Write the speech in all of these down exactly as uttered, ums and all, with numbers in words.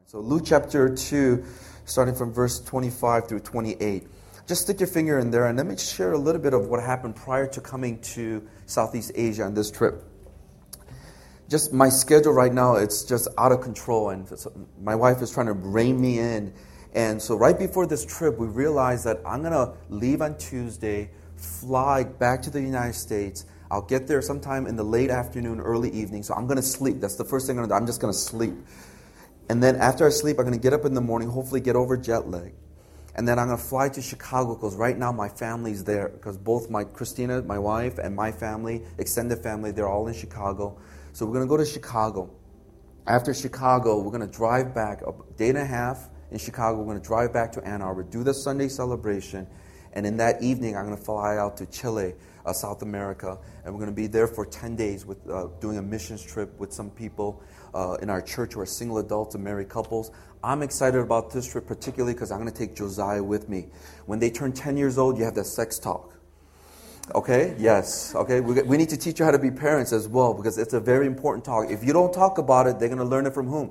So Luke chapter two, starting from verse twenty-five through twenty-eight. Just stick your finger in there and let me share a little bit of what happened prior to coming to Southeast Asia on this trip. Just my schedule right now, it's just out of control, and my wife is trying to rein me in. And so right before this trip, we realized that I'm going to leave on Tuesday, fly back to the United States. I'll get there sometime in the late afternoon, early evening. So I'm going to sleep. That's the first thing I'm going to do. I'm just going to sleep. And then after I sleep, I'm going to get up in the morning, hopefully get over jet lag. And then I'm going to fly to Chicago because right now my family's there. Because both my Christina, my wife, and my family, extended family, they're all in Chicago. So we're going to go to Chicago. After Chicago, we're going to drive back a day and a half in Chicago. We're going to drive back to Ann Arbor, do the Sunday celebration. And in that evening, I'm going to fly out to Chile, uh, South America. And we're going to be there for ten days with uh, doing a missions trip with some people uh, in our church who are single adults and married couples. I'm excited about this trip particularly because I'm going to take Josiah with me. When they turn ten years old, you have that sex talk. Okay? Yes. Okay? We, we need to teach you how to be parents as well because it's a very important talk. If you don't talk about it, they're going to learn it from whom?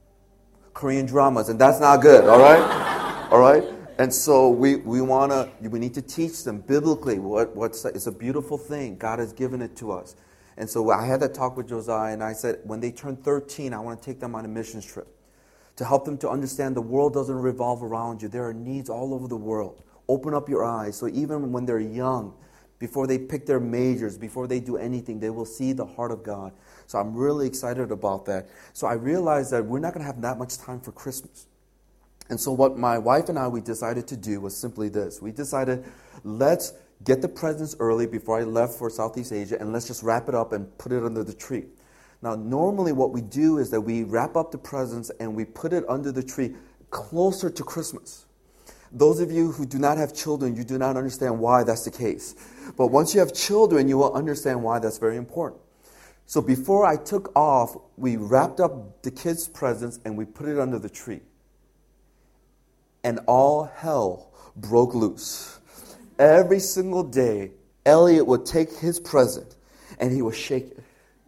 Korean dramas, and that's not good, all right? All right? And so we, we want to, we need to teach them biblically what what's it's a beautiful thing. God has given it to us. And so I had that talk with Josiah, and I said, when they turn thirteen, I want to take them on a missions trip to help them to understand the world doesn't revolve around you. There are needs all over the world. Open up your eyes. So even when they're young, before they pick their majors, before they do anything, they will see the heart of God. So I'm really excited about that. So I realized that we're not going to have that much time for Christmas. And so what my wife and I, we decided to do was simply this. We decided, let's get the presents early before I left for Southeast Asia, and let's just wrap it up and put it under the tree. Now, normally what we do is that we wrap up the presents and we put it under the tree closer to Christmas. Those of you who do not have children, you do not understand why that's the case. But once you have children, you will understand why that's very important. So before I took off, we wrapped up the kids' presents and we put it under the tree. And all hell broke loose. Every single day, Elliot would take his present and he would shake it.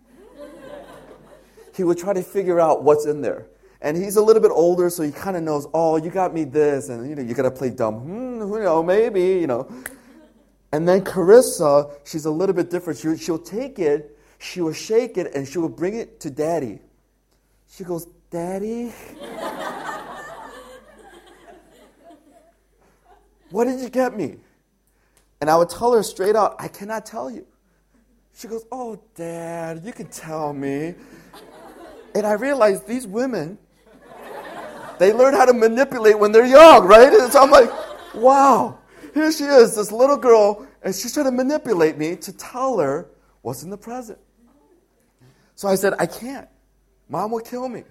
He would try to figure out what's in there. And he's a little bit older, so he kind of knows, oh, you got me this, and you know, you got to play dumb. Hmm, you know, maybe, you know. And then Carissa, she's a little bit different. She, she'll take it, she will shake it, and she will bring it to Daddy. She goes, Daddy? What did you get me? And I would tell her straight out, I cannot tell you. She goes, oh, Dad, you can tell me. And I realized these women, they learn how to manipulate when they're young, right? And so I'm like, wow, here she is, this little girl, and she's trying to manipulate me to tell her what's in the present. So I said, I can't. Mom will kill me.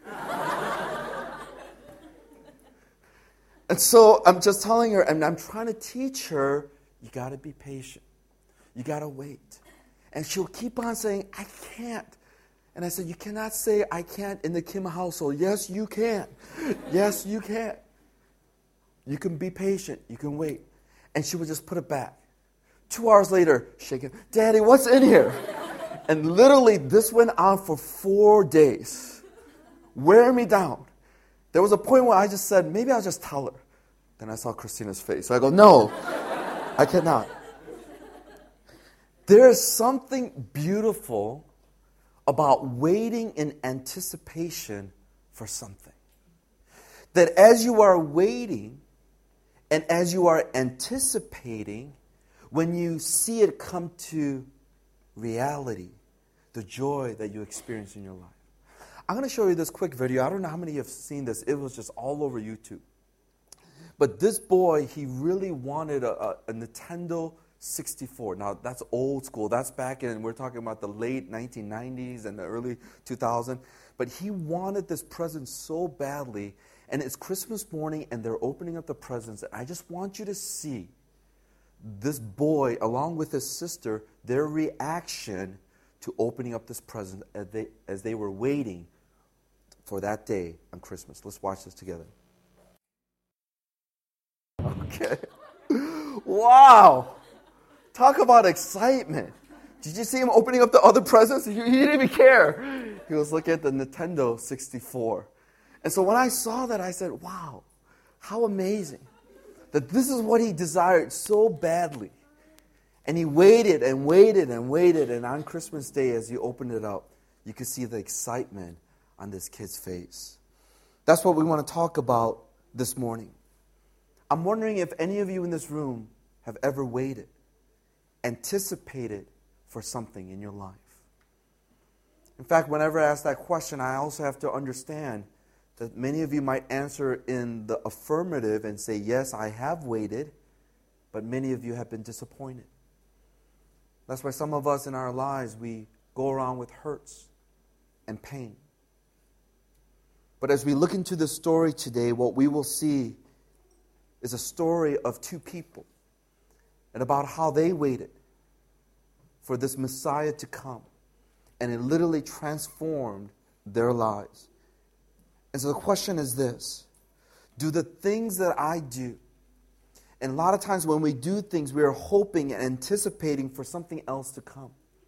And so I'm just telling her, and I'm trying to teach her, you got to be patient. You got to wait. And she'll keep on saying, I can't. And I said, you cannot say I can't in the Kim household. Yes, you can. Yes, you can. You can be patient. You can wait. And she would just put it back. Two hours later, shaking, Daddy, what's in here? And literally, this went on for four days. Wear me down. There was a point where I just said, maybe I'll just tell her. Then I saw Christina's face. So I go, no, I cannot. There is something beautiful about waiting in anticipation for something. That as you are waiting and as you are anticipating, when you see it come to reality, the joy that you experience in your life. I'm going to show you this quick video. I don't know how many have seen this. It was just all over YouTube. But this boy, he really wanted a, a, a Nintendo sixty-four. Now, that's old school. That's back in, we're talking about the late nineteen nineties and the early two thousands. But he wanted this present so badly. And it's Christmas morning, and they're opening up the presents. And I just want you to see this boy, along with his sister, their reaction to opening up this present as they, as they were waiting for that day on Christmas. Let's watch this together. Okay. Wow. Talk about excitement. Did you see him opening up the other presents? He, he didn't even care. He was looking at the Nintendo sixty-four. And so when I saw that, I said, wow, how amazing that this is what he desired so badly. And he waited and waited and waited. And on Christmas Day, as he opened it up, you could see the excitement on this kid's face. That's what we want to talk about this morning. I'm wondering if any of you in this room have ever waited, anticipated for something in your life. In fact, whenever I ask that question, I also have to understand that many of you might answer in the affirmative and say, yes, I have waited, but many of you have been disappointed. That's why some of us in our lives, we go around with hurts and pain. But as we look into the story today, what we will see is a story of two people and about how they waited for this Messiah to come. And it literally transformed their lives. And so the question is this: do the things that I do, and a lot of times when we do things, we are hoping and anticipating for something else to come.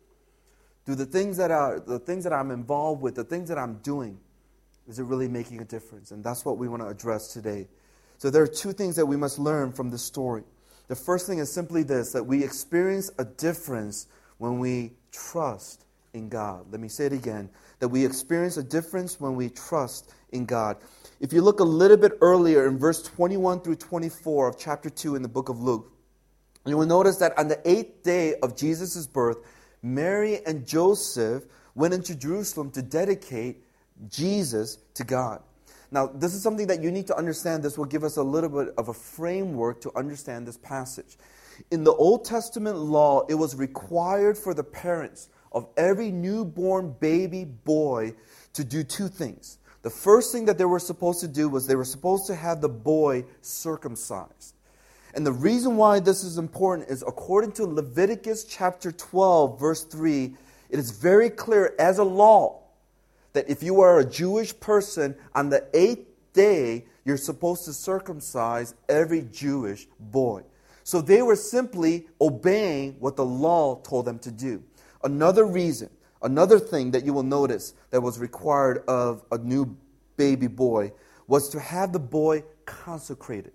Do the things that are the things that I'm involved with, the things that I'm doing, is it really making a difference? And that's what we want to address today. So there are two things that we must learn from this story. The first thing is simply this, that we experience a difference when we trust in God. Let me say it again, that we experience a difference when we trust in God. If you look a little bit earlier in verse twenty-one through twenty-four of chapter two in the book of Luke, you will notice that on the eighth day of Jesus' birth, Mary and Joseph went into Jerusalem to dedicate Jesus to God. Now, this is something that you need to understand. This will give us a little bit of a framework to understand this passage. In the Old Testament law, it was required for the parents of every newborn baby boy to do two things. The first thing that they were supposed to do was they were supposed to have the boy circumcised. And the reason why this is important is according to Leviticus chapter twelve, verse three, it is very clear as a law that if you are a Jewish person, on the eighth day, you're supposed to circumcise every Jewish boy. So they were simply obeying what the law told them to do. Another reason, another thing that you will notice that was required of a new baby boy was to have the boy consecrated.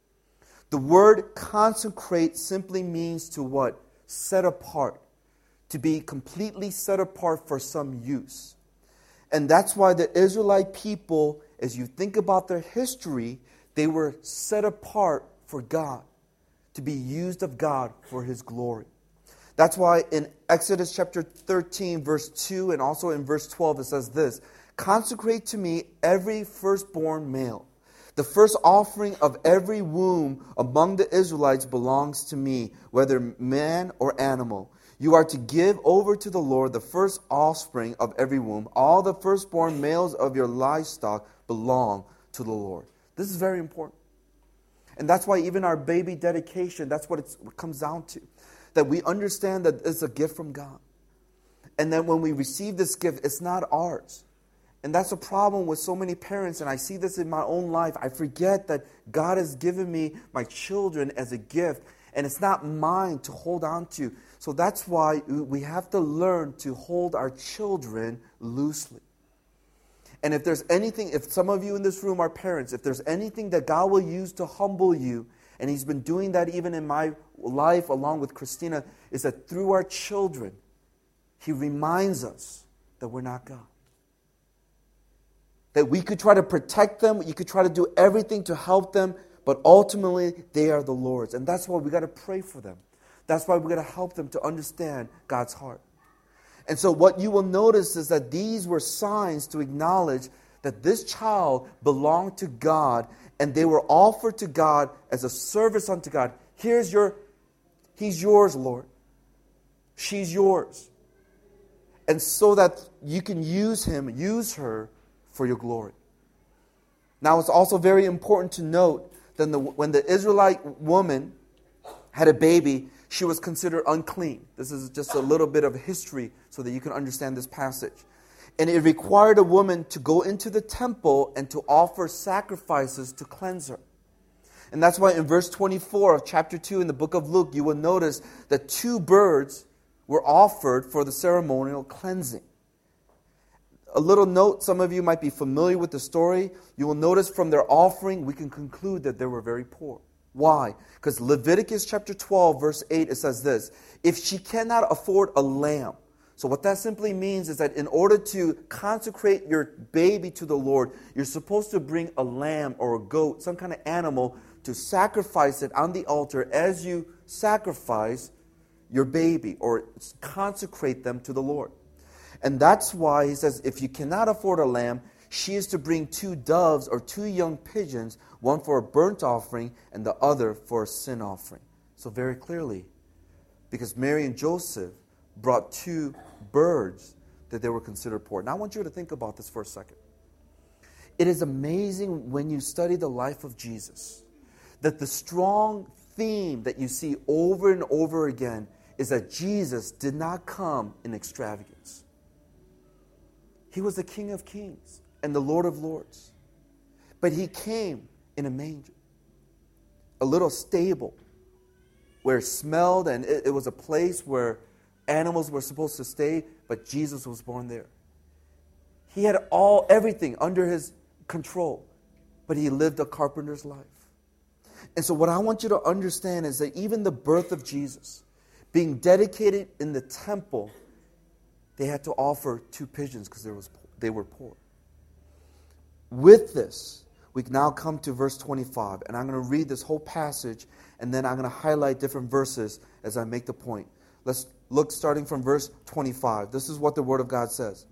The word consecrate simply means to what? Set apart. To be completely set apart for some use. And that's why the Israelite people, as you think about their history, they were set apart for God, to be used of God for His glory. That's why in Exodus chapter thirteen, verse two, and also in verse twelve, it says this: consecrate to me every firstborn male. The first offering of every womb among the Israelites belongs to me, whether man or animal. You are to give over to the Lord the first offspring of every womb. All the firstborn males of your livestock belong to the Lord. This is very important. And that's why even our baby dedication, that's what it's, it comes down to. That we understand that it's a gift from God. And then when we receive this gift, it's not ours. And that's a problem with so many parents, and I see this in my own life. I forget that God has given me my children as a gift, and it's not mine to hold on to. So that's why we have to learn to hold our children loosely. And if there's anything, if some of you in this room are parents, if there's anything that God will use to humble you, and He's been doing that even in my life along with Christina, is that through our children, He reminds us that we're not God. That we could try to protect them, you could try to do everything to help them, but ultimately they are the Lord's. And that's why we got to pray for them. That's why we got to help them to understand God's heart. And so what you will notice is that these were signs to acknowledge that this child belonged to God, and they were offered to God as a service unto God. Here's your, he's yours, Lord. She's yours. And so that you can use him, use her for your glory. Now it's also very important to note that the, when the Israelite woman had a baby, she was considered unclean. This is just a little bit of history so that you can understand this passage. And it required a woman to go into the temple and to offer sacrifices to cleanse her. And that's why in verse twenty-four of chapter two in the book of Luke, you will notice that two birds were offered for the ceremonial cleansing. a little note, some of you might be familiar with the story. You will notice from their offering, we can conclude that they were very poor. Why? Because Leviticus chapter twelve, verse eight, it says this: if she cannot afford a lamb. So what that simply means is that in order to consecrate your baby to the Lord, you're supposed to bring a lamb or a goat, some kind of animal, to sacrifice it on the altar as you sacrifice your baby or consecrate them to the Lord. And that's why he says, if you cannot afford a lamb, she is to bring two doves or two young pigeons, one for a burnt offering and the other for a sin offering. So very clearly, because Mary and Joseph brought two birds, that they were considered poor. Now I want you to think about this for a second. It is amazing when you study the life of Jesus that the strong theme that you see over and over again is that Jesus did not come in extravagance. He was the King of Kings and the Lord of Lords. But He came in a manger, a little stable where it smelled, and it, it was a place where animals were supposed to stay, but Jesus was born there. He had all, everything under His control, but He lived a carpenter's life. And so what I want you to understand is that even the birth of Jesus, being dedicated in the temple, they had to offer two pigeons because there was they were poor. With this, we now come to verse twenty-five, and I'm going to read this whole passage, and then I'm going to highlight different verses as I make the point. Let's look starting from verse twenty-five. This is what the Word of God says.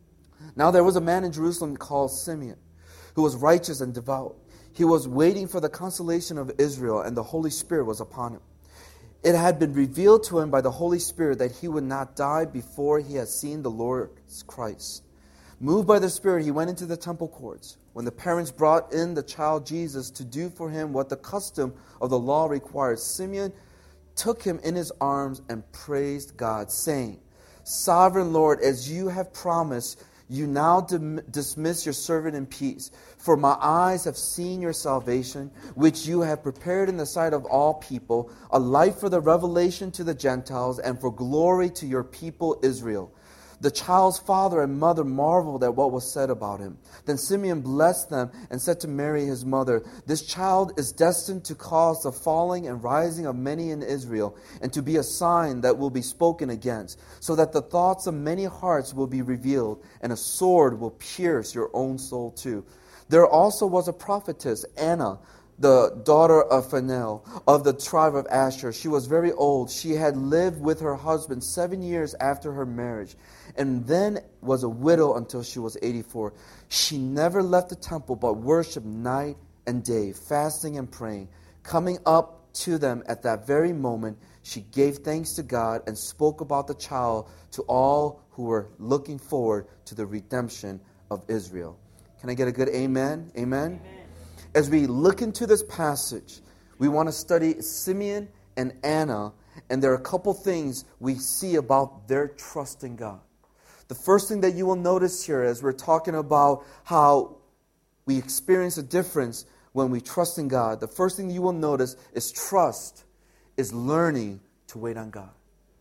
Now there was a man in Jerusalem called Simeon, who was righteous and devout. He was waiting for the consolation of Israel, and the Holy Spirit was upon him. It had been revealed to him by the Holy Spirit that he would not die before he had seen the Lord's Christ. Moved by the Spirit, he went into the temple courts. When the parents brought in the child Jesus to do for him what the custom of the law required, Simeon took him in his arms and praised God, saying, Sovereign Lord, as you have promised, you now dim- dismiss your servant in peace. For my eyes have seen your salvation, which you have prepared in the sight of all people, a light for the revelation to the Gentiles and for glory to your people Israel. The child's father and mother marveled at what was said about him. Then Simeon blessed them and said to Mary his mother, This child is destined to cause the falling and rising of many in Israel, and to be a sign that will be spoken against, so that the thoughts of many hearts will be revealed, and a sword will pierce your own soul too. There also was a prophetess, Anna, the daughter of Phanuel, of the tribe of Asher. She was very old. She had lived with her husband seven years after her marriage, and then was a widow until she was eighty-four. She never left the temple, but worshipped night and day, fasting and praying. Coming up to them at that very moment, she gave thanks to God and spoke about the child to all who were looking forward to the redemption of Israel. Can I get a good amen? Amen? Amen. As we look into this passage, we want to study Simeon and Anna, and there are a couple things we see about their trust in God. The first thing that you will notice here as we're talking about how we experience a difference when we trust in God, the first thing you will notice is trust is learning to wait on God.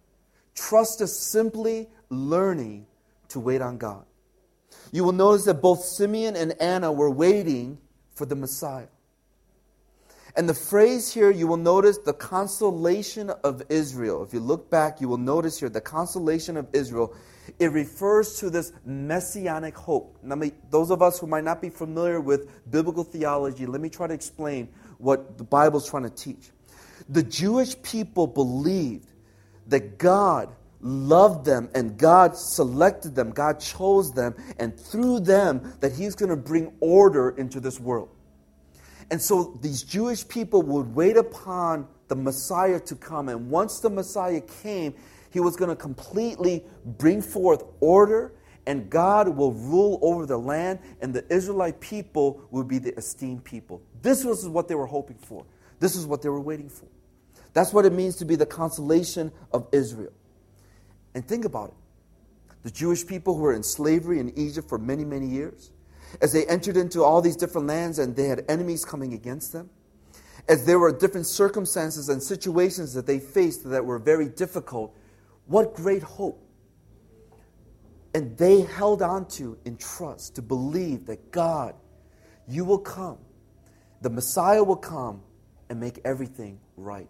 Trust is simply learning to wait on God. You will notice that both Simeon and Anna were waiting for the Messiah. And the phrase here, you will notice the consolation of Israel. If you look back, you will notice here the consolation of Israel. It refers to this messianic hope. Now, those of us who might not be familiar with biblical theology, let me try to explain what the Bible is trying to teach. The Jewish people believed that God loved them and God selected them, God chose them, and through them that He's going to bring order into this world. And so these Jewish people would wait upon the Messiah to come, and once the Messiah came, He was going to completely bring forth order, and God will rule over the land, and the Israelite people will be the esteemed people. This was what they were hoping for. This is what they were waiting for. That's what it means to be the consolation of Israel. And think about it. The Jewish people who were in slavery in Egypt for many, many years, as they entered into all these different lands and they had enemies coming against them, as there were different circumstances and situations that they faced that were very difficult, what great hope. And they held on to in trust to believe that God, you will come. The Messiah will come and make everything right.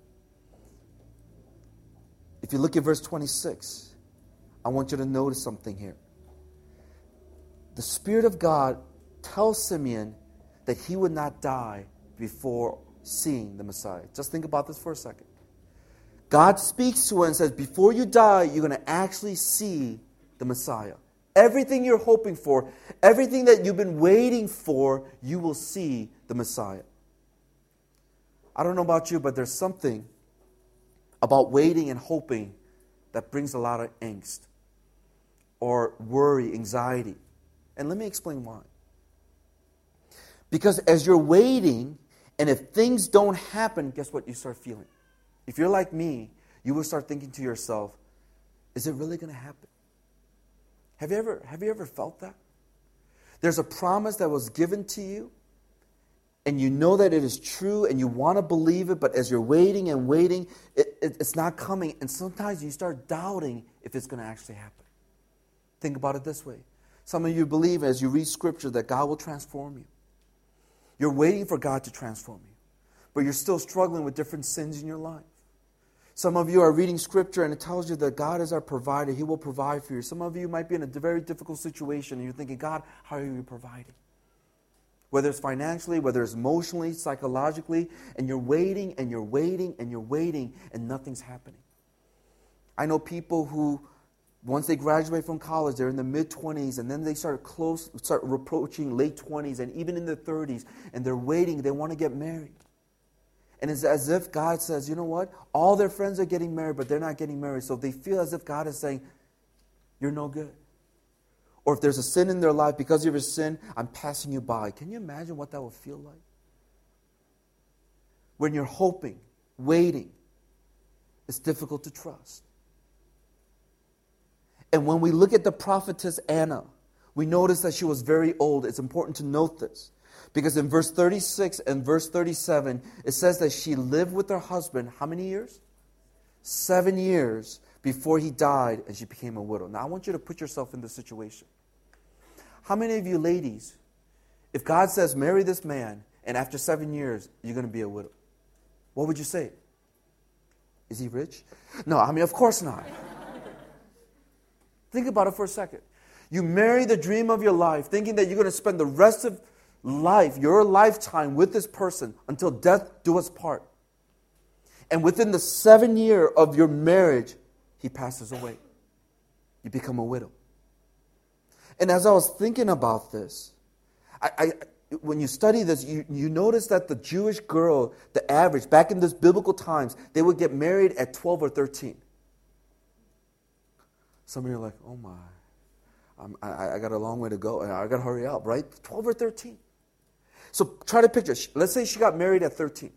If you look at verse twenty-six, I want you to notice something here. The Spirit of God tells Simeon that he would not die before seeing the Messiah. Just think about this for a second. God speaks to him and says, before you die, you're going to actually see the Messiah. Everything you're hoping for, everything that you've been waiting for, you will see the Messiah. I don't know about you, but there's something about waiting and hoping that brings a lot of angst or worry, anxiety. And let me explain why. Because as you're waiting, and if things don't happen, guess what you start feeling? If you're like me, you will start thinking to yourself, is it really going to happen? Have you ever, have you ever felt that? There's a promise that was given to you, and you know that it is true, and you want to believe it, but as you're waiting and waiting, it, it, it's not coming. And sometimes you start doubting if it's going to actually happen. Think about it this way. Some of you believe as you read Scripture that God will transform you. You're waiting for God to transform you, but you're still struggling with different sins in your life. Some of you are reading Scripture and it tells you that God is our provider. He will provide for you. Some of you might be in a very difficult situation and you're thinking, God, how are you providing? Whether it's financially, whether it's emotionally, psychologically, and you're waiting and you're waiting and you're waiting and nothing's happening. I know people who, once they graduate from college, they're in the mid-twenties, and then they start close, start approaching late twenties, and even in their thirties, and they're waiting, they want to get married. And it's as if God says, you know what? All their friends are getting married, but they're not getting married. So they feel as if God is saying, you're no good. Or if there's a sin in their life, because of your sin, I'm passing you by. Can you imagine what that would feel like? When you're hoping, waiting, it's difficult to trust. And when we look at the prophetess Anna, we notice that she was very old. It's important to note this. Because in verse thirty-six and verse thirty-seven, it says that she lived with her husband, how many years? Seven years before he died and she became a widow. Now I want you to put yourself in this situation. How many of you ladies, if God says marry this man and after seven years you're going to be a widow, what would you say? Is he rich? No, I mean, of course not. Think about it for a second. You marry the dream of your life thinking that you're going to spend the rest of life, your lifetime with this person until death do us part. And within the seven year of your marriage, he passes away. You become a widow. And as I was thinking about this, I, I when you study this, you, you notice that the Jewish girl, the average, back in this biblical times, they would get married at twelve or thirteen. Some of you are like, oh my, I'm, I, I got a long way to go. I got to hurry up, right? twelve or thirteen. So try to picture. Let's say she got married at thirteen.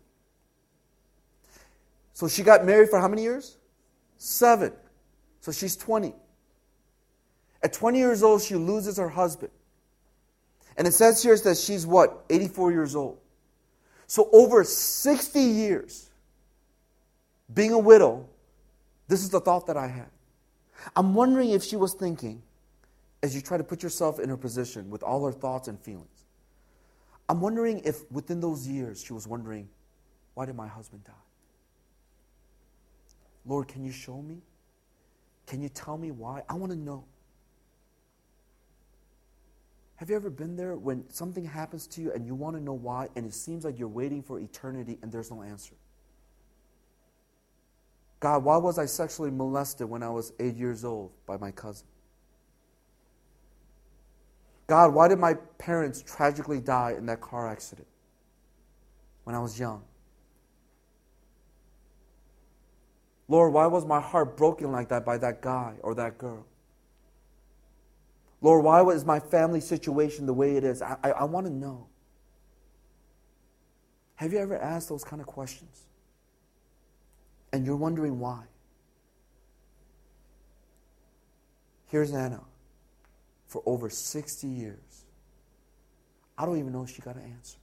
So she got married for how many years? Seven. So she's twenty. At twenty years old, she loses her husband. And it says here that she's what? eighty-four years old. So over sixty years being a widow, this is the thought that I had. I'm wondering if she was thinking, as you try to put yourself in her position with all her thoughts and feelings, I'm wondering if within those years she was wondering, why did my husband die? Lord, can you show me? Can you tell me why? I want to know. Have you ever been there when something happens to you and you want to know why, and it seems like you're waiting for eternity and there's no answer? God, why was I sexually molested when I was eight years old by my cousin? God, why did my parents tragically die in that car accident when I was young? Lord, why was my heart broken like that by that guy or that girl? Lord, why was my family situation the way it is? I, I, I want to know. Have you ever asked those kind of questions? And you're wondering why? Here's Anna. For over sixty years. I don't even know if she got an answer.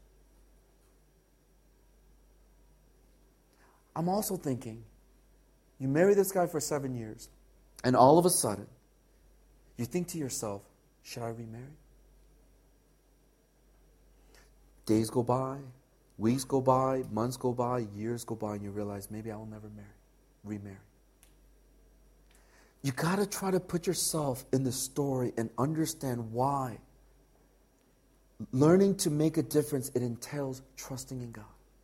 I'm also thinking, you marry this guy for seven years, and all of a sudden, you think to yourself, should I remarry? Days go by, weeks go by, months go by, years go by, and you realize maybe I will never marry, remarry. You got to try to put yourself in the story and understand why. Learning to make a difference, it entails trusting in God.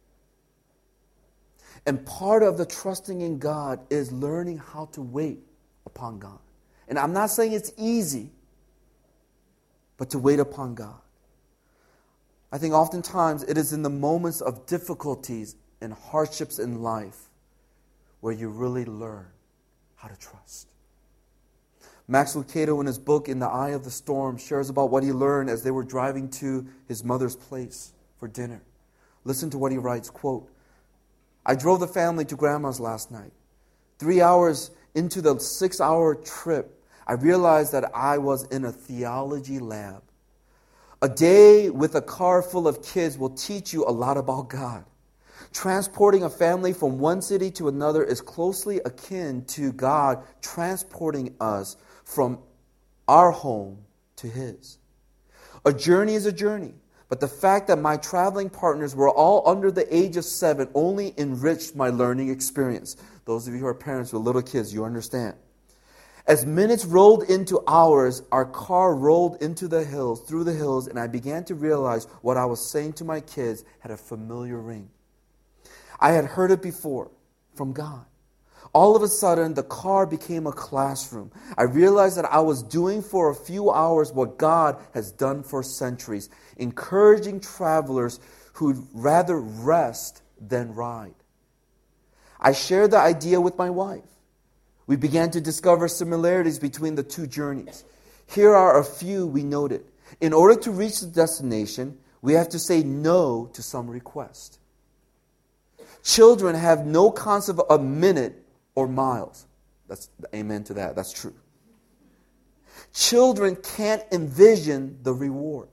And part of the trusting in God is learning how to wait upon God. And I'm not saying it's easy, but to wait upon God. I think oftentimes it is in the moments of difficulties and hardships in life where you really learn how to trust. Max Lucado, in his book, In the Eye of the Storm, shares about what he learned as they were driving to his mother's place for dinner. Listen to what he writes, quote, I drove the family to Grandma's last night. Three hours into the six-hour trip, I realized that I was in a theology lab. A day with a car full of kids will teach you a lot about God. Transporting a family from one city to another is closely akin to God transporting us from our home to His. A journey is a journey, but the fact that my traveling partners were all under the age of seven only enriched my learning experience. Those of you who are parents with little kids, you understand. As minutes rolled into hours, our car rolled into the hills, through the hills, and I began to realize what I was saying to my kids had a familiar ring. I had heard it before from God. All of a sudden, the car became a classroom. I realized that I was doing for a few hours what God has done for centuries, encouraging travelers who'd rather rest than ride. I shared the idea with my wife. We began to discover similarities between the two journeys. Here are a few we noted. In order to reach the destination, we have to say no to some request. Children have no concept of a minute or miles. That's amen to that. That's true. Children can't envision the reward.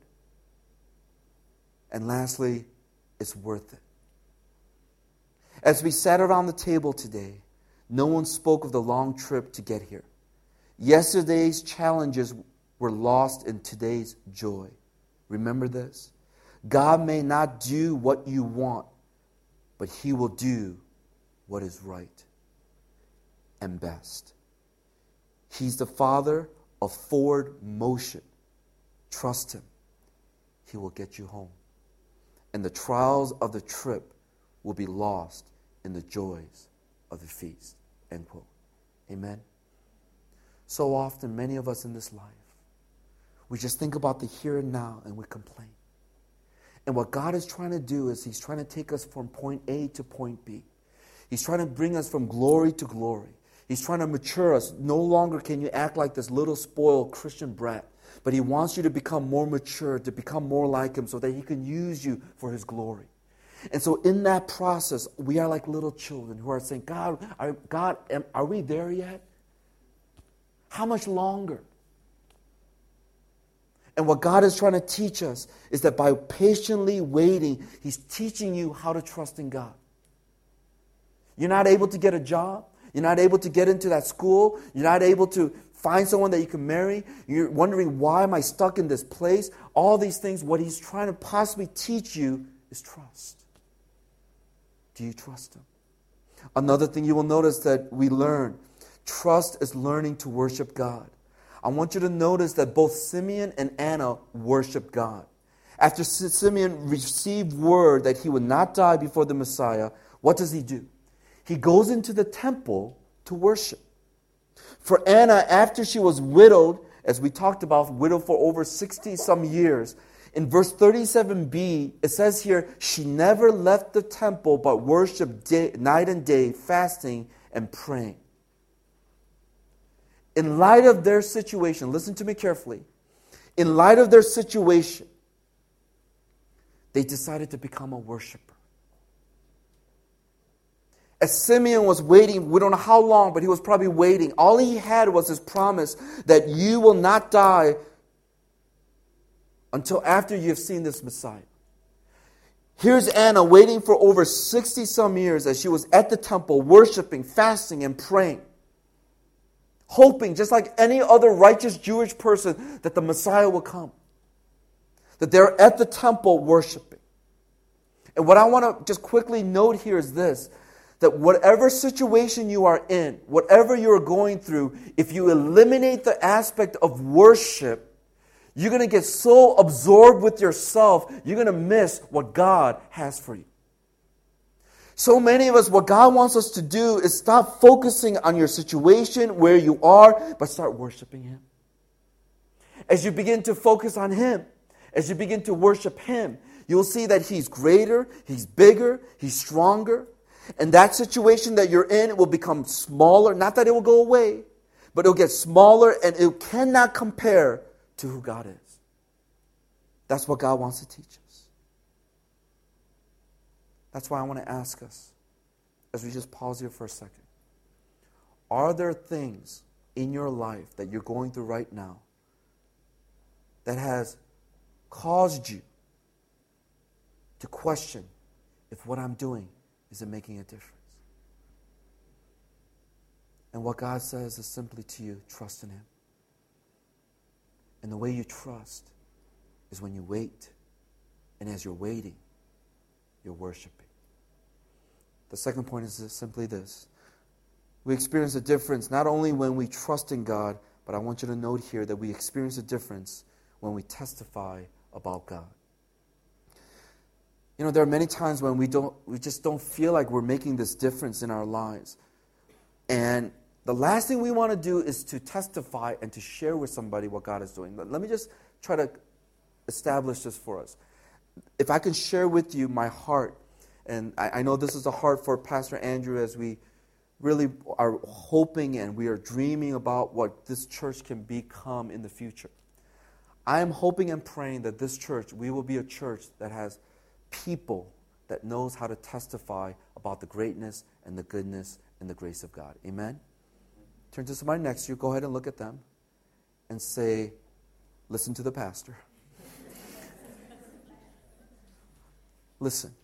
And lastly, it's worth it. As we sat around the table today, no one spoke of the long trip to get here. Yesterday's challenges were lost in today's joy. Remember this. God may not do what you want, but He will do what is right and best. He's the Father of forward motion. Trust Him. He will get you home. And the trials of the trip will be lost in the joys of the feast. End quote. Amen. So often, many of us in this life, we just think about the here and now and we complain. And what God is trying to do is He's trying to take us from point A to point B. He's trying to bring us from glory to glory. He's trying to mature us. No longer can you act like this little spoiled Christian brat. But He wants you to become more mature, to become more like Him so that He can use you for His glory. And so in that process, we are like little children who are saying, God, are, God, am, are we there yet? How much longer? And what God is trying to teach us is that by patiently waiting, He's teaching you how to trust in God. You're not able to get a job. You're not able to get into that school. You're not able to find someone that you can marry. You're wondering, why am I stuck in this place? All these things, what He's trying to possibly teach you is trust. Do you trust Him? Another thing you will notice that we learn, trust is learning to worship God. I want you to notice that both Simeon and Anna worship God. After Simeon received word that he would not die before the Messiah, what does he do? He goes into the temple to worship. For Anna, after she was widowed, as we talked about, widowed for over sixty some years, in verse thirty-seven b, it says here, she never left the temple but worshiped day, night and day, fasting and praying. In light of their situation, listen to me carefully. In light of their situation, they decided to become a worshiper. As Simeon was waiting, we don't know how long, but he was probably waiting. All he had was his promise that you will not die until after you've seen this Messiah. Here's Anna waiting for over sixty some years as she was at the temple worshiping, fasting, and praying, hoping, just like any other righteous Jewish person, that the Messiah will come. That they're at the temple worshiping. And what I want to just quickly note here is this, that whatever situation you are in, whatever you're going through, if you eliminate the aspect of worship, you're going to get so absorbed with yourself, you're going to miss what God has for you. So many of us, what God wants us to do is stop focusing on your situation, where you are, but start worshiping Him. As you begin to focus on Him, as you begin to worship Him, you'll see that He's greater, He's bigger, He's stronger. And that situation that you're in will become smaller. Not that it will go away, but it'll get smaller, and it cannot compare to who God is. That's what God wants to teach us. That's why I want to ask us, as we just pause here for a second, are there things in your life that you're going through right now that has caused you to question if what I'm doing, is it making a difference? And what God says is simply to you, trust in Him. And the way you trust is when you wait. And as you're waiting, you're worshiping. The second point is this, simply this. We experience a difference not only when we trust in God, but I want you to note here that we experience a difference when we testify about God. You know, there are many times when we don't, we just don't feel like we're making this difference in our lives. And the last thing we want to do is to testify and to share with somebody what God is doing. Let me just try to establish this for us. If I can share with you my heart, and I, I know this is a heart for Pastor Andrew as we really are hoping and we are dreaming about what this church can become in the future. I am hoping and praying that this church, we will be a church that has people that knows how to testify about the greatness and the goodness and the grace of God. Amen? Turn to somebody next to you. Go ahead and look at them and say, listen to the pastor. Listen.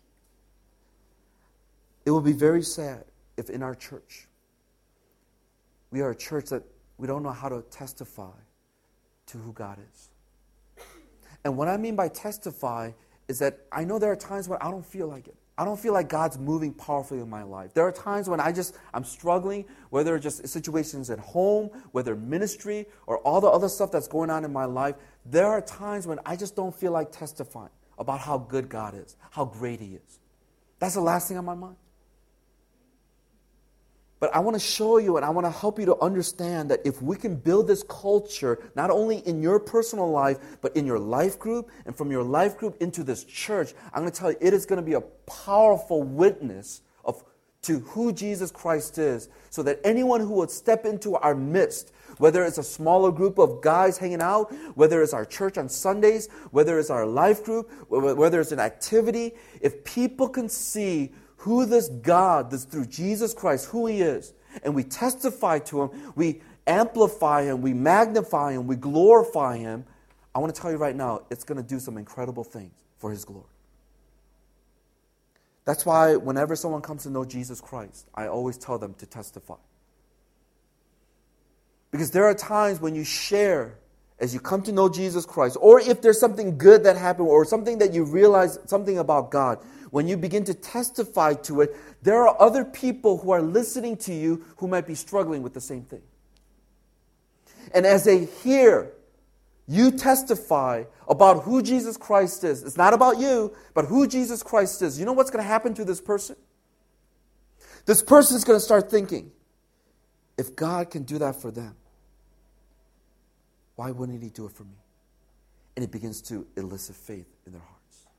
It will be very sad if in our church, we are a church that we don't know how to testify to who God is. And what I mean by testify is that I know there are times when I don't feel like it. I don't feel like God's moving powerfully in my life. There are times when I just, I'm struggling, whether it's just situations at home, whether ministry, or all the other stuff that's going on in my life. There are times when I just don't feel like testifying about how good God is, how great He is. That's the last thing on my mind. But I want to show you and I want to help you to understand that if we can build this culture, not only in your personal life, but in your life group, and from your life group into this church, I'm going to tell you, it is going to be a powerful witness of to who Jesus Christ is, so that anyone who would step into our midst, whether it's a smaller group of guys hanging out, whether it's our church on Sundays, whether it's our life group, whether it's an activity, if people can see who this God, this through Jesus Christ, who He is, and we testify to Him, we amplify Him, we magnify Him, we glorify Him, I want to tell you right now, it's going to do some incredible things for His glory. That's why whenever someone comes to know Jesus Christ, I always tell them to testify. Because there are times when you share, as you come to know Jesus Christ, or if there's something good that happened, or something that you realize, something about God, when you begin to testify to it, there are other people who are listening to you who might be struggling with the same thing. And as they hear you testify about who Jesus Christ is, it's not about you, but who Jesus Christ is, you know what's going to happen to this person? This person is going to start thinking, if God can do that for them, why wouldn't He do it for me? And it begins to elicit faith in their hearts.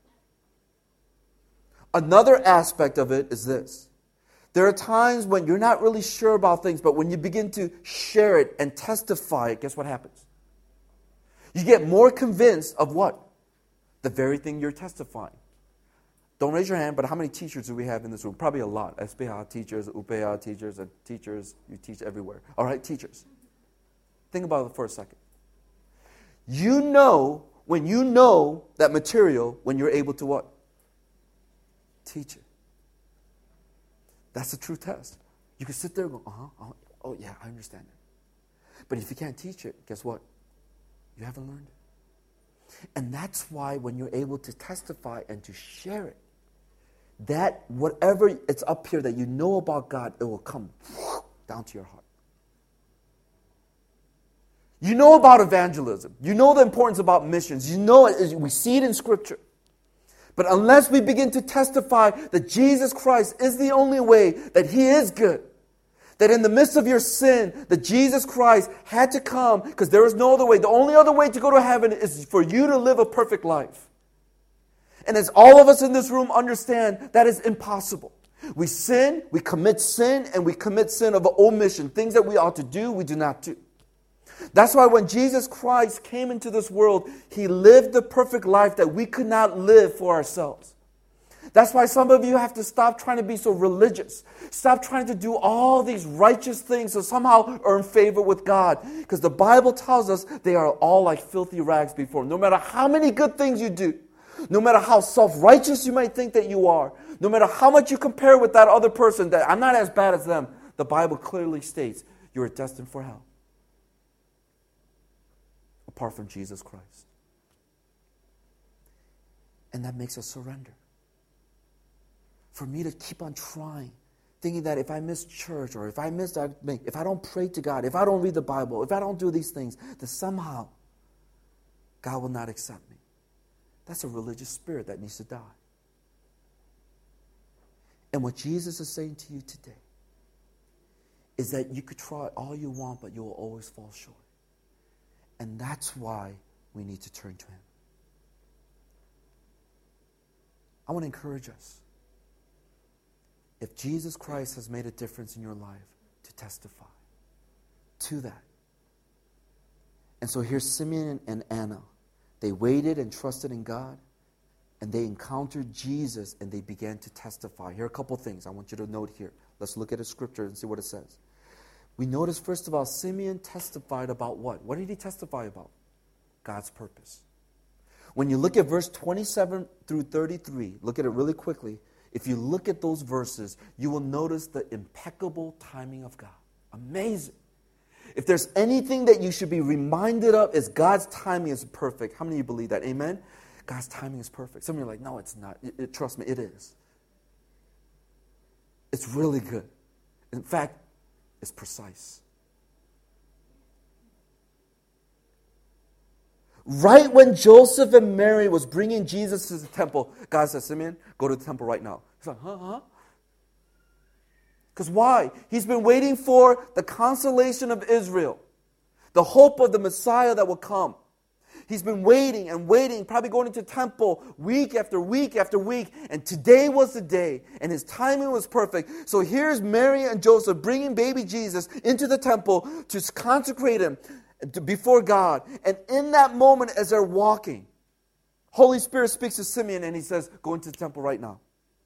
Another aspect of it is this. There are times when you're not really sure about things, but when you begin to share it and testify it, guess what happens? You get more convinced of what? The very thing you're testifying. Don't raise your hand, but how many teachers do we have in this room? Probably a lot. S P H teachers, U P A teachers, and teachers, you teach everywhere. All right, teachers. Think about it for a second. You know, when you know that material, when you're able to what? Teach it. That's a true test. You can sit there and go, uh-huh, uh-huh, oh yeah, I understand it. But if you can't teach it, guess what? You haven't learned it. And that's why when you're able to testify and to share it, that whatever it's up here that you know about God, it will come down to your heart. You know about evangelism. You know the importance about missions. You know it. We see it in Scripture. But unless we begin to testify that Jesus Christ is the only way, that He is good, that in the midst of your sin, that Jesus Christ had to come because there is no other way. The only other way to go to heaven is for you to live a perfect life. And as all of us in this room understand, that is impossible. We sin, we commit sin, and we commit sin of omission. Things that we ought to do, we do not do. That's why when Jesus Christ came into this world, He lived the perfect life that we could not live for ourselves. That's why some of you have to stop trying to be so religious. Stop trying to do all these righteous things to somehow earn favor with God. Because the Bible tells us they are all like filthy rags before Him. No matter how many good things you do, no matter how self-righteous you might think that you are, no matter how much you compare with that other person, that I'm not as bad as them, the Bible clearly states you are destined for hell. Apart from Jesus Christ. And that makes us surrender. For me to keep on trying, thinking that if I miss church or if I miss that, if I don't pray to God, if I don't read the Bible, if I don't do these things, that somehow God will not accept me. That's a religious spirit that needs to die. And what Jesus is saying to you today is that you could try all you want, but you will always fall short. And that's why we need to turn to Him. I want to encourage us. If Jesus Christ has made a difference in your life, to testify to that. And so here's Simeon and Anna. They waited and trusted in God, and they encountered Jesus, and they began to testify. Here are a couple things I want you to note here. Let's look at a scripture and see what it says. We notice, first of all, Simeon testified about what? What did he testify about? God's purpose. When you look at verse twenty-seven through thirty-three, look at it really quickly. If you look at those verses, you will notice the impeccable timing of God. Amazing. If there's anything that you should be reminded of, is God's timing is perfect. How many of you believe that? Amen? God's timing is perfect. Some of you are like, no, it's not. It, it, trust me, it is. It's really good. In fact, it's precise. Right when Joseph and Mary was bringing Jesus to the temple, God said, Simeon, go to the temple right now. He's like, huh, huh? Because why? He's been waiting for the consolation of Israel, the hope of the Messiah that will come. He's been waiting and waiting, probably going into temple week after week after week. And today was the day, and his timing was perfect. So here's Mary and Joseph bringing baby Jesus into the temple to consecrate him before God. And in that moment, as they're walking, Holy Spirit speaks to Simeon, and he says, go into the temple right now.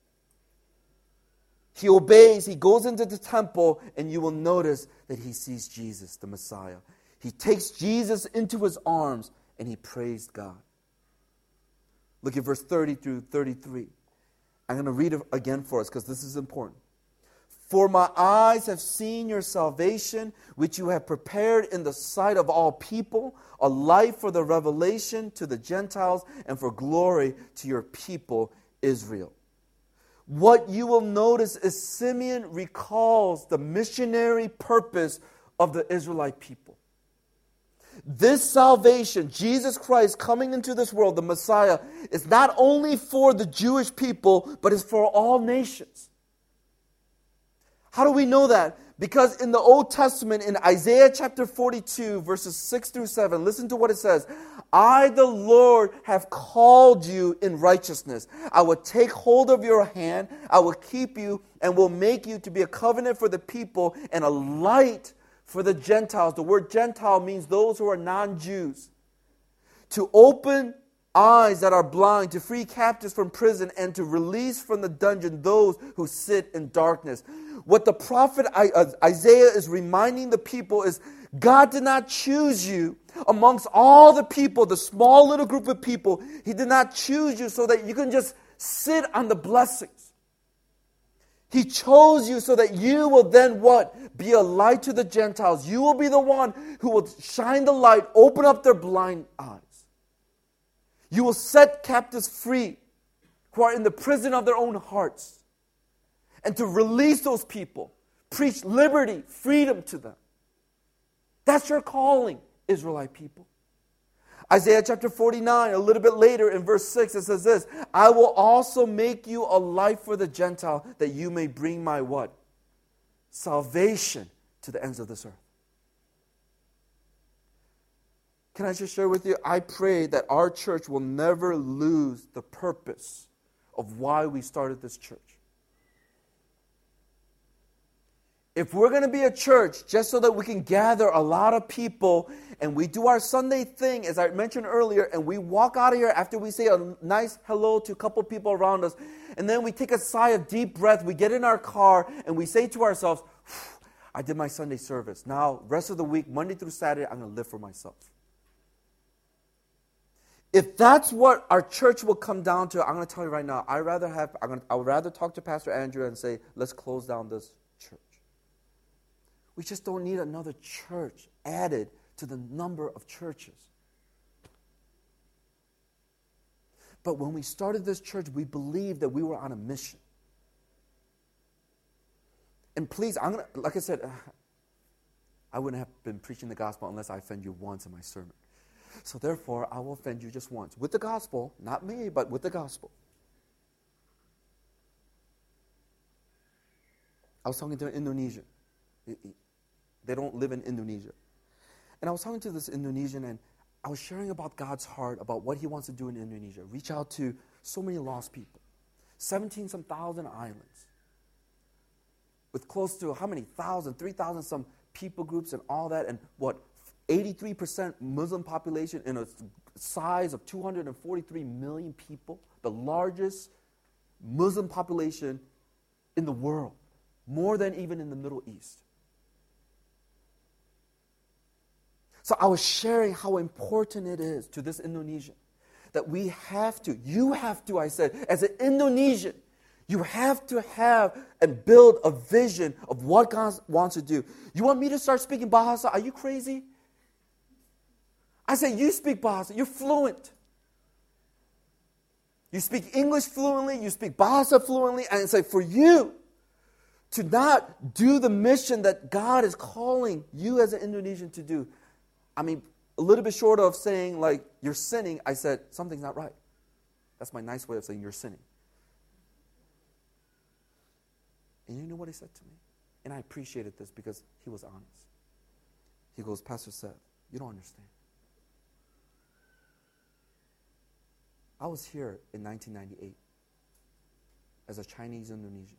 He obeys, he goes into the temple, and you will notice that he sees Jesus, the Messiah. He takes Jesus into his arms, and he praised God. Look at verse thirty through thirty-three. I'm going to read it again for us because this is important. For my eyes have seen your salvation, which you have prepared in the sight of all people, a light for the revelation to the Gentiles and for glory to your people, Israel. What you will notice is Simeon recalls the missionary purpose of the Israelite people. This salvation, Jesus Christ coming into this world, the Messiah, is not only for the Jewish people, but is for all nations. How do we know that? Because in the Old Testament, in Isaiah chapter forty-two, verses six through seven, listen to what it says. I, the Lord, have called you in righteousness. I will take hold of your hand. I will keep you and will make you to be a covenant for the people and a light for the Gentiles. The word Gentile means those who are non-Jews. To open eyes that are blind, to free captives from prison, and to release from the dungeon those who sit in darkness. What the prophet Isaiah is reminding the people is God did not choose you amongst all the people, the small little group of people. He did not choose you so that you can just sit on the blessings. He chose you so that you will then what? Be a light to the Gentiles. You will be the one who will shine the light, open up their blind eyes. You will set captives free who are in the prison of their own hearts. And to release those people, preach liberty, freedom to them. That's your calling, Israelite people. Isaiah chapter forty-nine, a little bit later in verse six, it says this, I will also make you a light for the Gentile, that you may bring my what? Salvation to the ends of this earth. Can I just share with you? I pray that our church will never lose the purpose of why we started this church. If we're going to be a church just so that we can gather a lot of people and we do our Sunday thing, as I mentioned earlier, and we walk out of here after we say a nice hello to a couple people around us, and then we take a sigh of deep breath, we get in our car, and we say to ourselves, I did my Sunday service. Now, rest of the week, Monday through Saturday, I'm going to live for myself. If that's what our church will come down to, I'm going to tell you right now, I rather have, I'm going to, I would rather talk to Pastor Andrew and say, let's close down this church. We just don't need another church added to the number of churches. But when we started this church, we believed that we were on a mission. And please, I'm gonna, like I said, I wouldn't have been preaching the gospel unless I offend you once in my sermon. So therefore, I will offend you just once. With the gospel, not me, but with the gospel. I was talking to an Indonesian. They don't live in Indonesia. And I was talking to this Indonesian, and I was sharing about God's heart, about what He wants to do in Indonesia. Reach out to so many lost people. seventeen some thousand islands. With close to how many thousand, three thousand some people groups and all that. And what, eighty-three percent Muslim population in a size of two hundred forty-three million people. The largest Muslim population in the world. More than even in the Middle East. So I was sharing how important it is to this Indonesian that we have to, you have to, I said, as an Indonesian, you have to have and build a vision of what God wants to do. You want me to start speaking Bahasa? Are you crazy? I said, you speak Bahasa. You're fluent. You speak English fluently. You speak Bahasa fluently. And it's like for you to not do the mission that God is calling you as an Indonesian to do, I mean, a little bit short of saying, like, you're sinning, I said, something's not right. That's my nice way of saying you're sinning. And you know what he said to me? And I appreciated this because he was honest. He goes, Pastor Seth, you don't understand. I was here in nineteen ninety-eight as a Chinese Indonesian.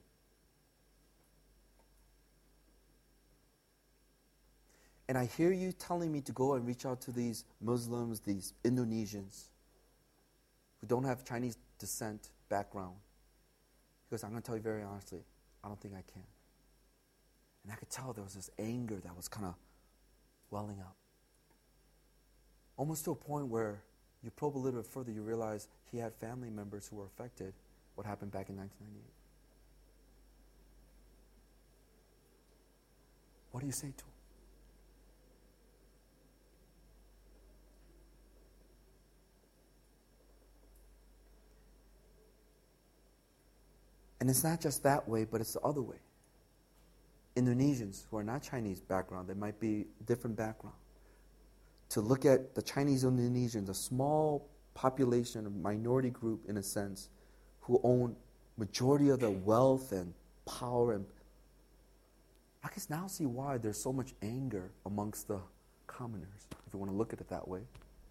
And I hear you telling me to go and reach out to these Muslims, these Indonesians who don't have Chinese descent background. He goes, I'm going to tell you very honestly, I don't think I can. And I could tell there was this anger that was kind of welling up. Almost to a point where you probe a little bit further, you realize he had family members who were affected what happened back in nineteen ninety-eight. What do you say to him? And it's not just that way, but it's the other way. Indonesians who are not Chinese background, they might be different background. To look at the Chinese Indonesians, a small population, a minority group in a sense, who own majority of the wealth and power. And I can now see why there's so much anger amongst the commoners, if you want to look at it that way.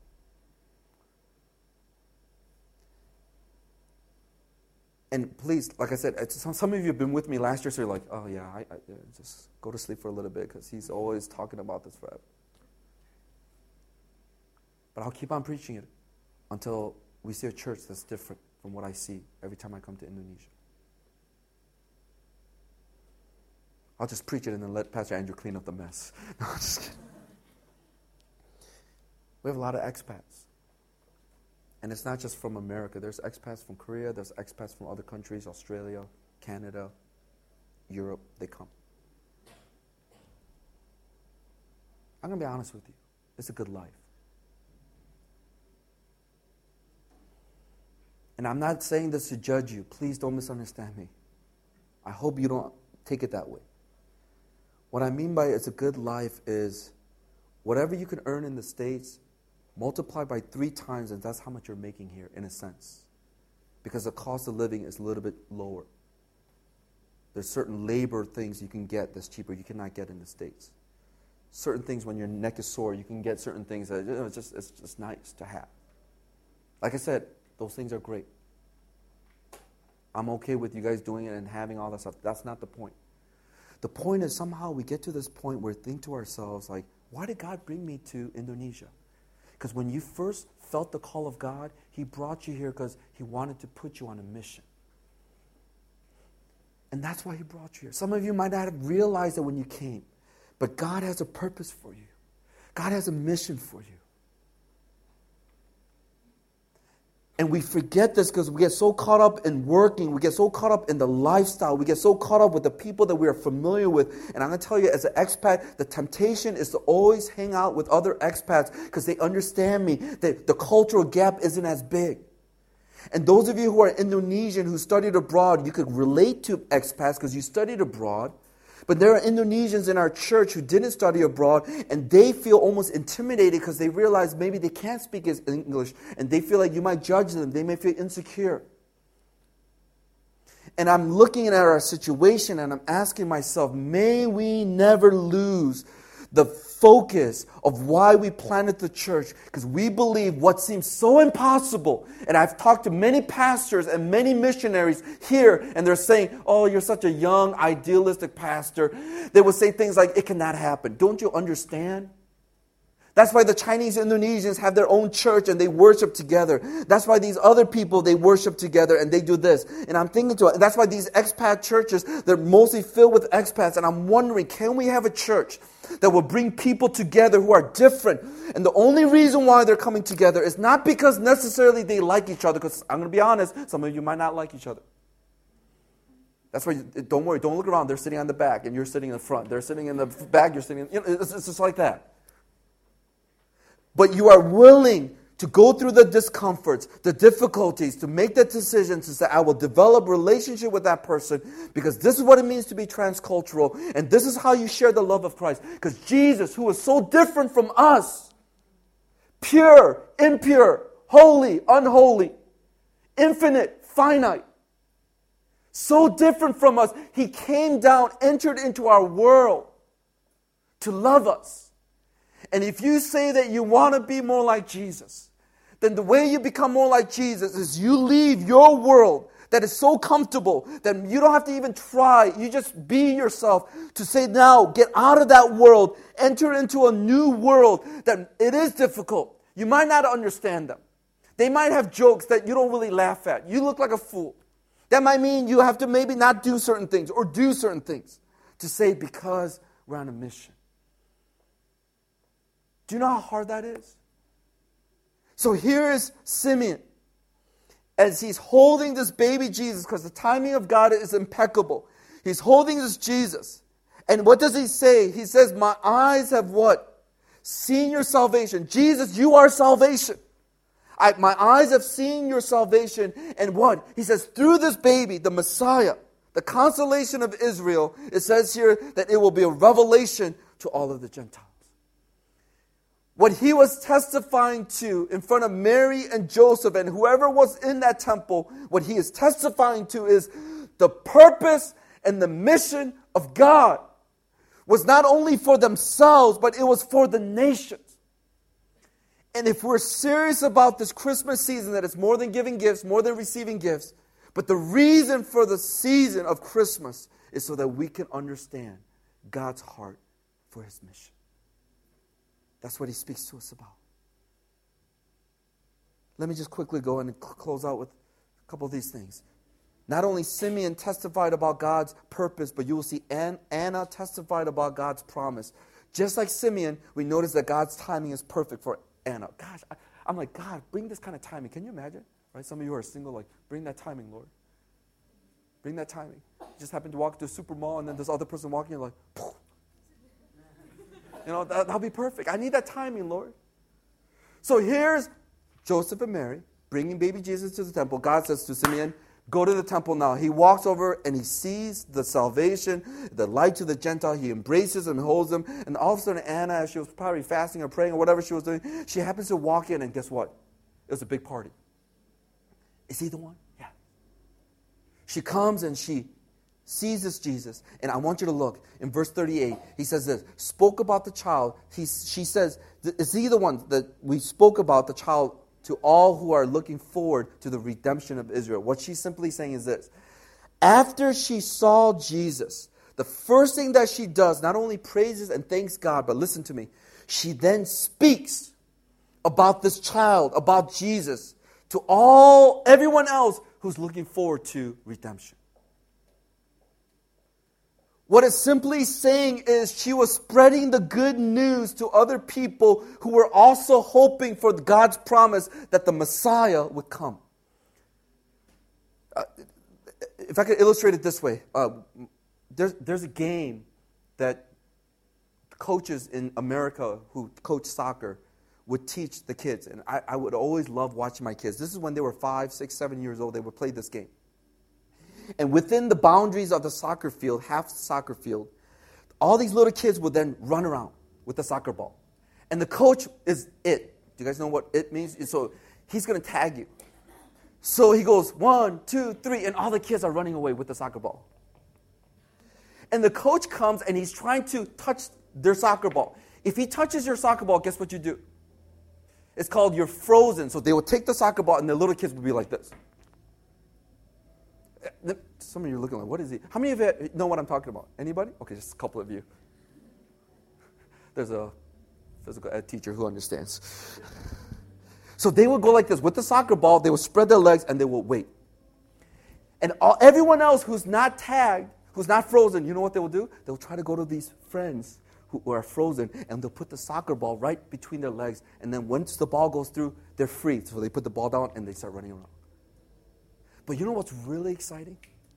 And please, like I said, some, some of you have been with me last year, so you're like, oh yeah, I, I just go to sleep for a little bit because he's always talking about this forever. But I'll keep on preaching it until we see a church that's different from what I see every time I come to Indonesia. I'll just preach it and then let Pastor Andrew clean up the mess. No, I'm just kidding. We have a lot of expats. And it's not just from America. There's expats from Korea. There's expats from other countries, Australia, Canada. Europe, they come. I'm going to be honest with you. It's a good life. And I'm not saying this to judge you. Please don't misunderstand me. I hope you don't take it that way. What I mean by it's a good life is whatever you can earn in the States, multiply by three times, and that's how much you're making here, in a sense. Because the cost of living is a little bit lower. There's certain labor things you can get that's cheaper you cannot get in the States. Certain things when your neck is sore, you can get certain things that, you know, it's just it's just nice to have. Like I said, those things are great. I'm okay with you guys doing it and having all that stuff. That's not the point. The point is somehow we get to this point where we think to ourselves, like, why did God bring me to Indonesia? Because when you first felt the call of God, He brought you here because He wanted to put you on a mission. And that's why He brought you here. Some of you might not have realized it when you came, but God has a purpose for you. God has a mission for you. And we forget this because we get so caught up in working. We get so caught up in the lifestyle. We get so caught up with the people that we are familiar with. And I'm going to tell you, as an expat, the temptation is to always hang out with other expats because they understand me, that the cultural gap isn't as big. And those of you who are Indonesian who studied abroad, you could relate to expats because you studied abroad. But there are Indonesians in our church who didn't study abroad, and they feel almost intimidated because they realize maybe they can't speak English, and they feel like you might judge them. They may feel insecure. And I'm looking at our situation, and I'm asking myself, may we never lose the focus of why we planted the church, because we believe what seems so impossible. And I've talked to many pastors and many missionaries here, and they're saying, oh, you're such a young, idealistic pastor. They would say things like, it cannot happen. Don't you understand? That's why the Chinese Indonesians have their own church and they worship together. That's why these other people, they worship together and they do this. And I'm thinking to it, that's why these expat churches, they're mostly filled with expats. And I'm wondering, can we have a church that will bring people together who are different? And the only reason why they're coming together is not because necessarily they like each other. Because I'm going to be honest, some of you might not like each other. That's why, you, don't worry, don't look around. They're sitting on the back and you're sitting in the front. They're sitting in the back, you're sitting in, you know, it's, it's just like that. But you are willing to go through the discomforts, the difficulties, to make that decision to say, I will develop a relationship with that person because this is what it means to be transcultural, and this is how you share the love of Christ. Because Jesus, who is so different from us, pure, impure, holy, unholy, infinite, finite, so different from us, He came down, entered into our world to love us. And if you say that you want to be more like Jesus, then the way you become more like Jesus is you leave your world that is so comfortable that you don't have to even try. You just be yourself to say, now get out of that world, enter into a new world that it is difficult. You might not understand them. They might have jokes that you don't really laugh at. You look like a fool. That might mean you have to maybe not do certain things or do certain things to say because we're on a mission. Do you know how hard that is? So here is Simeon as he's holding this baby Jesus, because the timing of God is impeccable. He's holding this Jesus. And what does he say? He says, my eyes have what? Seen your salvation. Jesus, you are salvation. I, my eyes have seen your salvation. And what? He says, through this baby, the Messiah, the consolation of Israel, it says here that it will be a revelation to all of the Gentiles. What he was testifying to in front of Mary and Joseph and whoever was in that temple, what he is testifying to is the purpose and the mission of God was not only for themselves, but it was for the nations. And if we're serious about this Christmas season, that it's more than giving gifts, more than receiving gifts, but the reason for the season of Christmas is so that we can understand God's heart for His mission. That's what He speaks to us about. Let me just quickly go and close out with a couple of these things. Not only Simeon testified about God's purpose, but you will see Anna testified about God's promise. Just like Simeon, we notice that God's timing is perfect for Anna. Gosh, I, I'm like, God, bring this kind of timing. Can you imagine? Right? Some of you are single, like, bring that timing, Lord. Bring that timing. You just happen to walk to a super mall, and then this other person walking, you're like, poof. You know, that, that'll be perfect. I need that timing, Lord. So here's Joseph and Mary bringing baby Jesus to the temple. God says to Simeon, go to the temple now. He walks over and he sees the salvation, the light to the Gentile. He embraces him, holds him. And all of a sudden, Anna, as she was probably fasting or praying or whatever she was doing, she happens to walk in, and guess what? It was a big party. Is he the one? Yeah. She comes and she sees this Jesus. And I want you to look. In verse thirty-eight, he says this, spoke about the child. He, she says, is he the one that we spoke about the child to all who are looking forward to the redemption of Israel? What she's simply saying is this. After she saw Jesus, the first thing that she does, not only praises and thanks God, but listen to me, she then speaks about this child, about Jesus, to all, everyone else who's looking forward to redemption. What it's simply saying is she was spreading the good news to other people who were also hoping for God's promise that the Messiah would come. Uh, if I could illustrate it this way, uh, there's, there's a game that coaches in America who coach soccer would teach the kids. And I, I would always love watching my kids. This is when they were five, six, seven years old. They would play this game. And within the boundaries of the soccer field, half the soccer field, all these little kids would then run around with the soccer ball. And the coach is it. Do you guys know what it means? So he's going to tag you. So he goes, one, two, three, and all the kids are running away with the soccer ball. And the coach comes and he's trying to touch their soccer ball. If he touches your soccer ball, guess what you do? It's called you're frozen. So they would take the soccer ball and the little kids would be like this. Some of you are looking like, what is he? How many of you know what I'm talking about? Anybody? Okay, just a couple of you. There's a physical ed teacher who understands. So they would go like this. With the soccer ball, they would spread their legs and they would wait. And all, everyone else who's not tagged, who's not frozen, you know what they will do? They'll try to go to these friends who are frozen, and they'll put the soccer ball right between their legs. And then once the ball goes through, they're free. So they put the ball down and they start running around. But you know what's really exciting?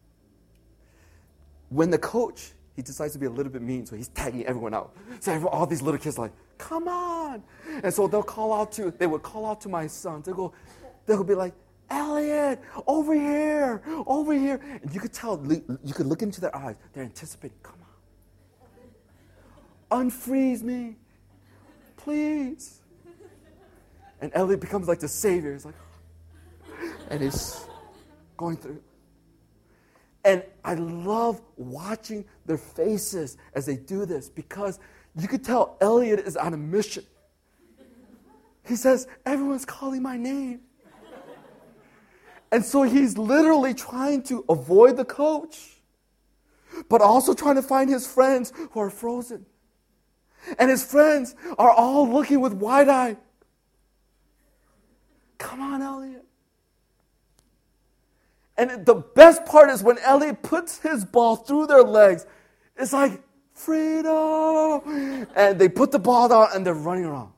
When the coach, he decides to be a little bit mean, so he's tagging everyone out. So everyone, all these little kids are like, come on. And so they'll call out to, they would call out to my son. They'll go, they'll be like, Elliot, over here, over here. And you could tell, you could look into their eyes. They're anticipating, come on. Unfreeze me, please. And Elliot becomes like the savior. He's like, and he's going through. And I love watching their faces as they do this because you could tell Elliot is on a mission. He says, everyone's calling my name. And so he's literally trying to avoid the coach, but also trying to find his friends who are frozen. And his friends are all looking with wide eye. Come on, Elliot. And the best part is when Elliot puts his ball through their legs, it's like, freedom! And they put the ball down and they're running around.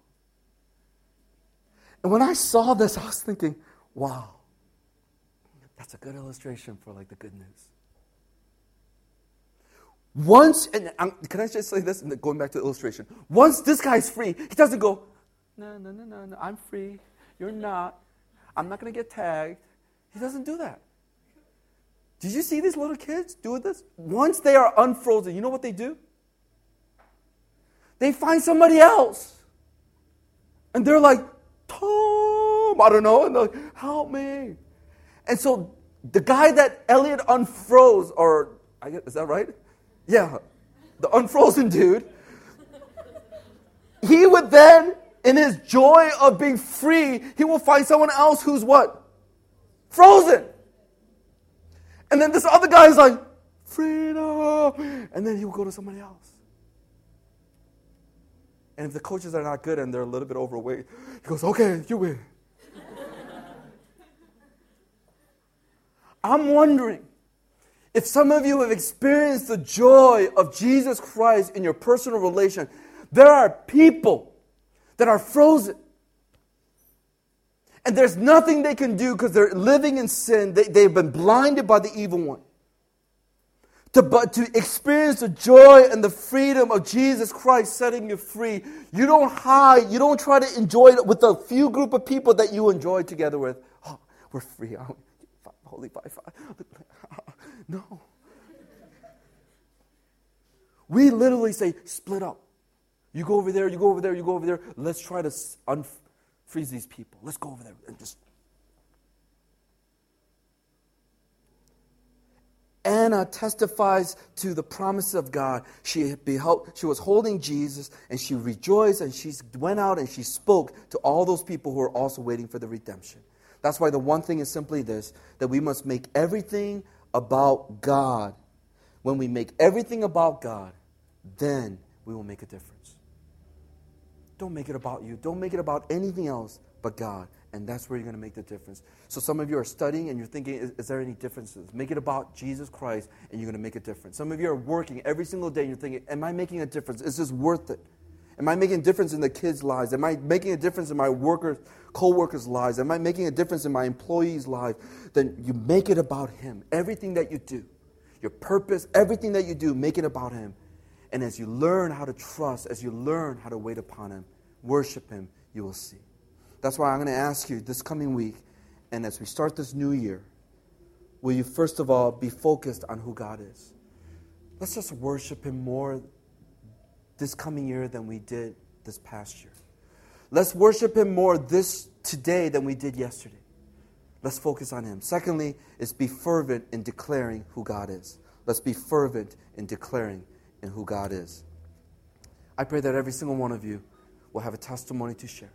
And when I saw this, I was thinking, wow, that's a good illustration for like the good news. Once, and I'm, can I just say this, and going back to the illustration. Once this guy's free, he doesn't go, no, no, no, no, no, I'm free. You're not. I'm not going to get tagged. He doesn't do that. Did you see these little kids doing this? Once they are unfrozen, you know what they do? They find somebody else. And they're like, Tom, I don't know. And they're like, help me. And so the guy that Elliot unfroze, or I guess, is that right? Yeah, the unfrozen dude. He would then, in his joy of being free, he will find someone else who's what? Frozen. And then this other guy is like, freedom. And then he will go to somebody else. And if the coaches are not good and they're a little bit overweight, he goes, okay, you win. I'm wondering if some of you have experienced the joy of Jesus Christ in your personal relation. There are people that are frozen. And there's nothing they can do because they're living in sin. They, they've been blinded by the evil one. To, but to experience the joy and the freedom of Jesus Christ setting you free, you don't hide. You don't try to enjoy it with a few group of people that you enjoy together with. Oh, we're free. Oh, holy five, five. No. We literally say, split up. You go over there, you go over there, you go over there. Let's try to unfreeze these people. Let's go over there and just... Anna testifies to the promise of God. She beheld, she was holding Jesus, and she rejoiced, and she went out and she spoke to all those people who are also waiting for the redemption. That's why the one thing is simply this, that we must make everything about God. When we make everything about God, then we will make a difference. Don't make it about you. Don't make it about anything else but God. And that's where you're going to make the difference. So some of you are studying and you're thinking, is, is there any differences? Make it about Jesus Christ and you're going to make a difference. Some of you are working every single day and you're thinking, am I making a difference? Is this worth it? Am I making a difference in the kids' lives? Am I making a difference in my workers, co-workers' lives? Am I making a difference in my employees' lives? Then you make it about Him. Everything that you do, your purpose, everything that you do, make it about Him. And as you learn how to trust, as you learn how to wait upon Him, worship Him, you will see. That's why I'm going to ask you this coming week, and as we start this new year, will you first of all be focused on who God is? Let's just worship Him more this coming year than we did this past year. Let's worship Him more this today than we did yesterday. Let's focus on Him. Secondly, is be fervent in declaring who God is. Let's be fervent in declaring in who God is. I pray that every single one of you will have a testimony to share.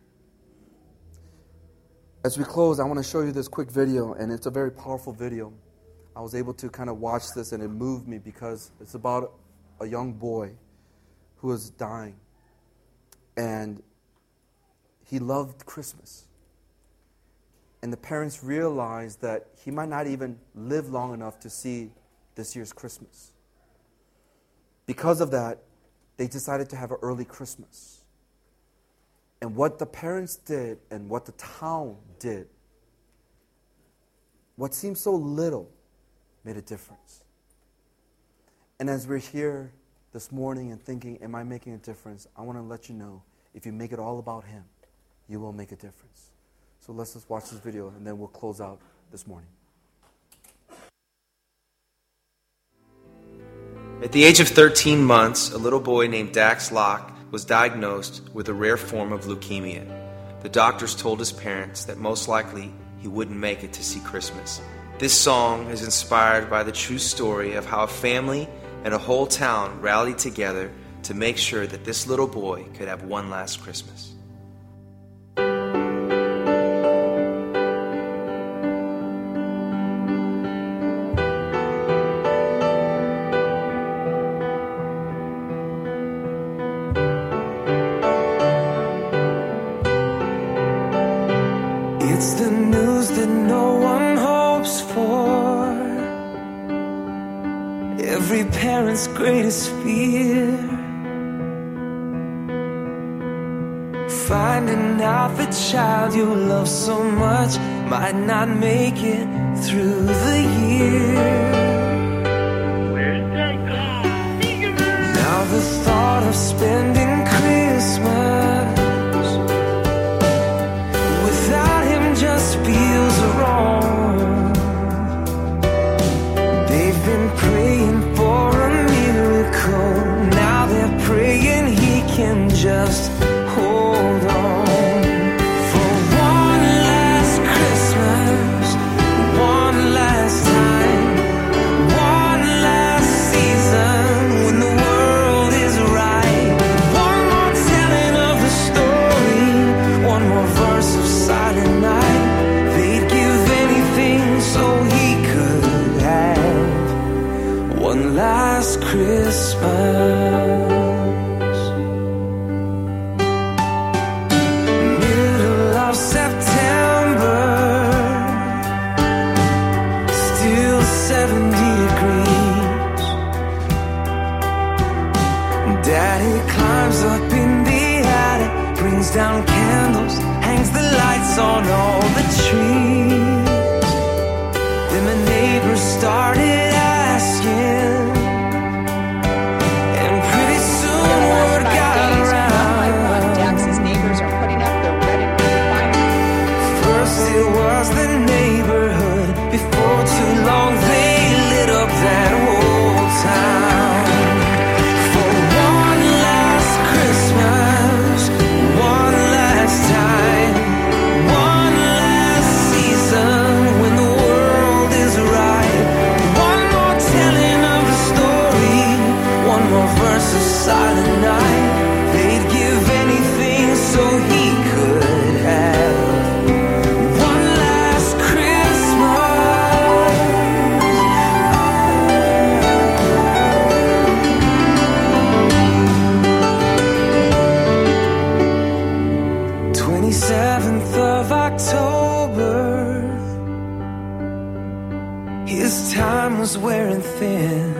As we close, I want to show you this quick video, and it's a very powerful video. I was able to kind of watch this, and it moved me because it's about a young boy who was dying, and he loved Christmas. And the parents realized that he might not even live long enough to see this year's Christmas. Because of that, they decided to have an early Christmas. And what the parents did and what the town did, what seemed so little, made a difference. And as we're here this morning and thinking, am I making a difference? I want to let you know, if you make it all about Him, you will make a difference. So let's just watch this video and then we'll close out this morning. At the age of thirteen months, a little boy named Dax Locke was diagnosed with a rare form of leukemia. The doctors told his parents that most likely he wouldn't make it to see Christmas. This song is inspired by the true story of how a family and a whole town rallied together to make sure that this little boy could have one last Christmas. It's the news that no one hopes for, every parent's greatest fear, finding out the child you love so much might not make it through the year. Now the thought of spending Christmas without him just feels wrong. They've been praying for a miracle. Now they're praying he can just hold on. For one last Christmas, one last time, one last season when the world is right. One more telling of the story, one more verse of Silent Night. They'd give anything so he could have one last Christmas. Middle of September, still seventy degrees. Daddy climbs up in the attic, brings down candles, hangs the lights on all the trees. Then the neighbors started asking, His time was wearing thin.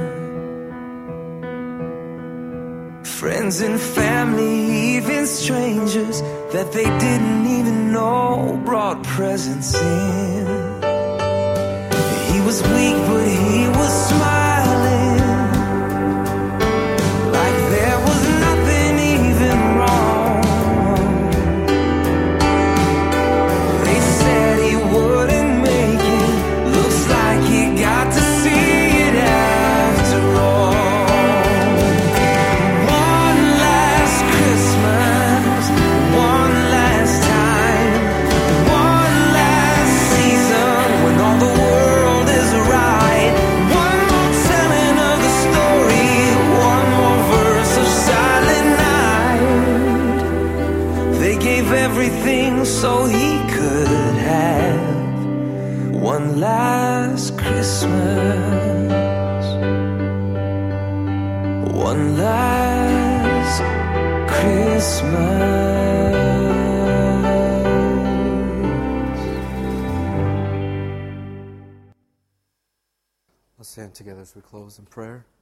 Friends and family, even strangers that they didn't even know, brought presents in. He was weak, but he was smiling, like there was nothing even wrong. They said he wouldn't make it, looks like he got to see it after all. Everything so he could have one last Christmas, one last Christmas. Let's stand together as we close in prayer.